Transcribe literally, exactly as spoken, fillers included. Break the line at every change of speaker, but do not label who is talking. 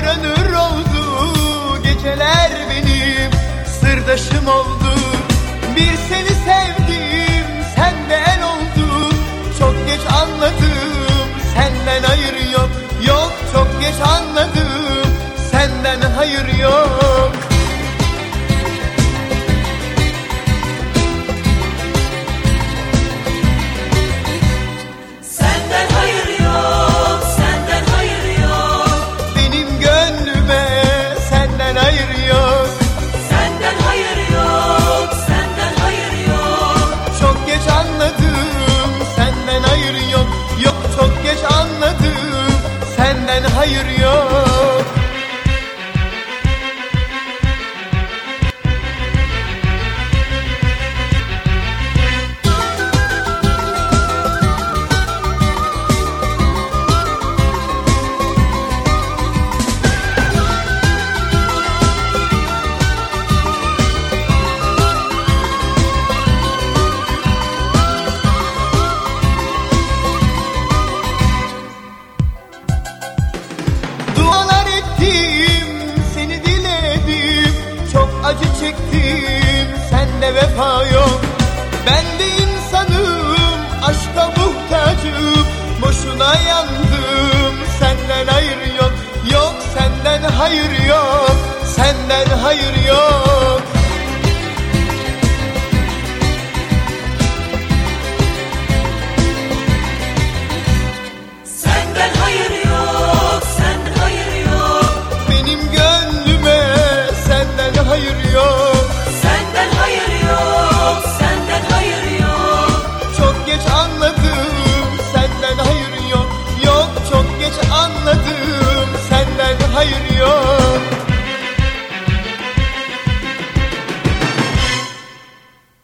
aranır oldu. Geceler benim sırdaşım oldu. Bir seni sevdim, senden oldu. Çok geç anladım, senden hayır yok. Yok, çok geç anladım, senden hayır yok.
Senden hayır yok, senden hayır yok.
Benim gönlüme senden hayır yok.
Senden hayır yok, senden hayır yok.
Çok geç anladım, senden hayır yok. Yok, çok geç anladım, senden hayır yok. Dualar ettim, seni diledim. Çok acı çektim, sende vefa yok. Ben de insanım, aşka muhtacım. Boşuna yandım, senden hayır yok. Yok, senden hayır yok, senden hayır yok.